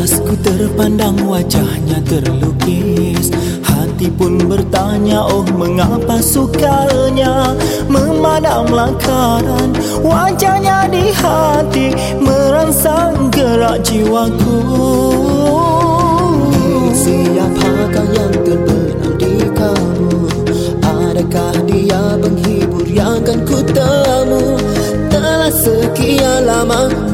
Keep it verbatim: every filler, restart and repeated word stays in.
Lantas ku terpandang wajahnya terlukis, hati pun bertanya, oh mengapa sukanya memandang langkaran wajahnya di hati, merangsang gerak jiwaku. Siapakah yang terbenam di kamu? Adakah dia penghibur yang kan ku temu? Telah sekian lama